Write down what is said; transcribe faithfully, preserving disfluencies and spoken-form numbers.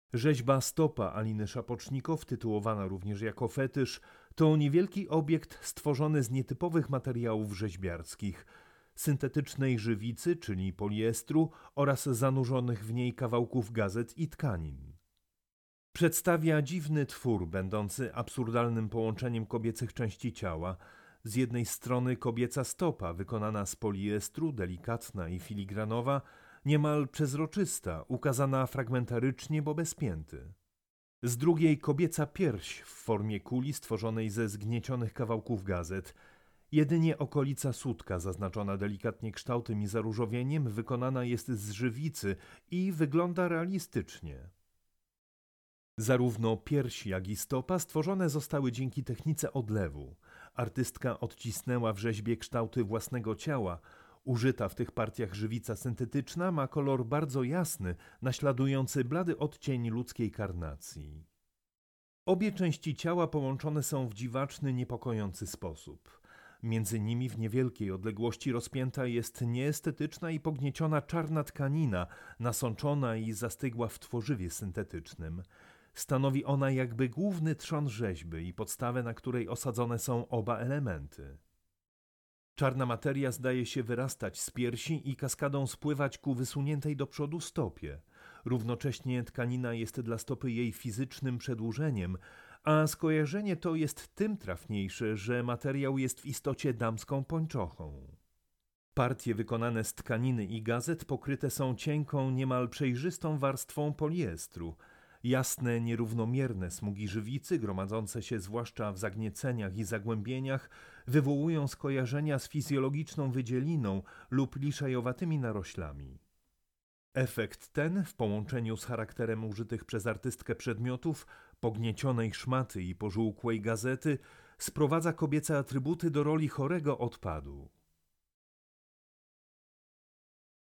Rzeźba stopa Aliny Szapocznikow, tytułowana również jako fetysz, to niewielki obiekt stworzony z nietypowych materiałów rzeźbiarskich, syntetycznej żywicy, czyli poliestru, oraz zanurzonych w niej kawałków gazet i tkanin. Przedstawia dziwny twór, będący absurdalnym połączeniem kobiecych części ciała. Z jednej strony kobieca stopa, wykonana z poliestru, delikatna i filigranowa, niemal przezroczysta, ukazana fragmentarycznie, bo bez pięty. Z drugiej kobieca pierś w formie kuli stworzonej ze zgniecionych kawałków gazet. Jedynie okolica sutka, zaznaczona delikatnie kształtem i zaróżowieniem, wykonana jest z żywicy i wygląda realistycznie. Zarówno pierś, jak i stopa stworzone zostały dzięki technice odlewu. Artystka odcisnęła w rzeźbie kształty własnego ciała. Użyta w tych partiach żywica syntetyczna ma kolor bardzo jasny, naśladujący blady odcień ludzkiej karnacji. Obie części ciała połączone są w dziwaczny, niepokojący sposób. Między nimi w niewielkiej odległości rozpięta jest nieestetyczna i pognieciona czarna tkanina, nasączona i zastygła w tworzywie syntetycznym. Stanowi ona jakby główny trzon rzeźby i podstawę, na której osadzone są oba elementy. Czarna materia zdaje się wyrastać z piersi i kaskadą spływać ku wysuniętej do przodu stopie. Równocześnie tkanina jest dla stopy jej fizycznym przedłużeniem, a skojarzenie to jest tym trafniejsze, że materiał jest w istocie damską pończochą. Partie wykonane z tkaniny i gazet pokryte są cienką, niemal przejrzystą warstwą poliestru. Jasne, nierównomierne smugi żywicy, gromadzące się zwłaszcza w zagnieceniach i zagłębieniach, wywołują skojarzenia z fizjologiczną wydzieliną lub liszajowatymi naroślami. Efekt ten, w połączeniu z charakterem użytych przez artystkę przedmiotów, pogniecionej szmaty i pożółkłej gazety, sprowadza kobiece atrybuty do roli chorego odpadu.